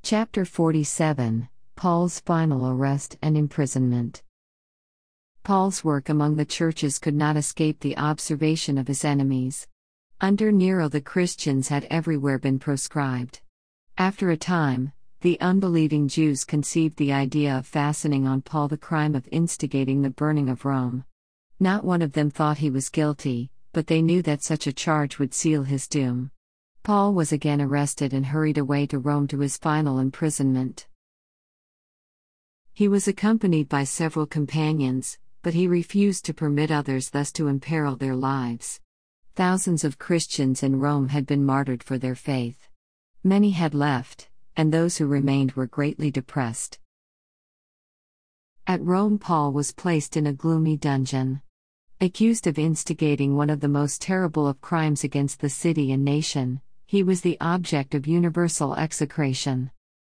Chapter 47, Paul's final arrest and imprisonment. Paul's work among the churches could not escape the observation of his enemies. Under Nero, the Christians had everywhere been proscribed. After a time, the unbelieving Jews conceived the idea of fastening on Paul the crime of instigating the burning of Rome. Not one of them thought he was guilty, but they knew that such a charge would seal his doom. Paul was again arrested and hurried away to Rome to his final imprisonment. He was accompanied by several companions, but he refused to permit others thus to imperil their lives. Thousands of Christians in Rome had been martyred for their faith. Many had left, and those who remained were greatly depressed. At Rome, Paul was placed in a gloomy dungeon. Accused of instigating one of the most terrible of crimes against the city and nation, he was the object of universal execration.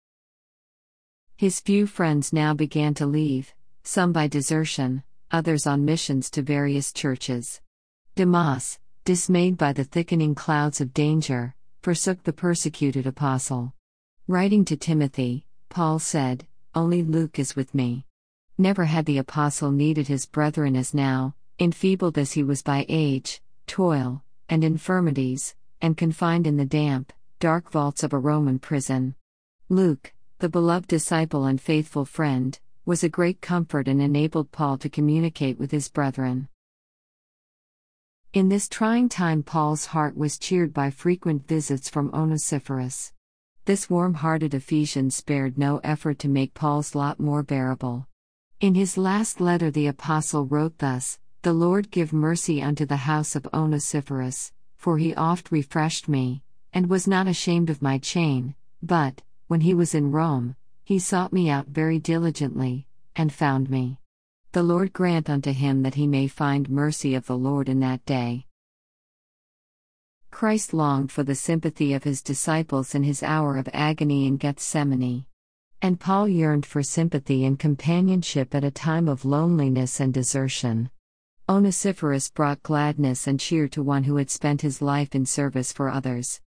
His few friends now began to leave, some by desertion, others on missions to various churches. Demas, dismayed by the thickening clouds of danger, forsook the persecuted apostle. Writing to Timothy, Paul said, "Only Luke is with me." Never had the apostle needed his brethren as now, enfeebled as he was by age, toil, and infirmities, and confined in the damp, dark vaults of a Roman prison. Luke, the beloved disciple and faithful friend, was a great comfort and enabled Paul to communicate with his brethren. In this trying time, Paul's heart was cheered by frequent visits from Onesiphorus. This warm-hearted Ephesian spared no effort to make Paul's lot more bearable. In his last letter, the apostle wrote thus, "The Lord give mercy unto the house of Onesiphorus, for he oft refreshed me, and was not ashamed of my chain, but, when he was in Rome, he sought me out very diligently, and found me. The Lord grant unto him that he may find mercy of the Lord in that day." Christ longed for the sympathy of his disciples in his hour of agony in Gethsemane. And Paul yearned for sympathy and companionship at a time of loneliness and desertion. Onesiphorus brought gladness and cheer to one who had spent his life in service for others.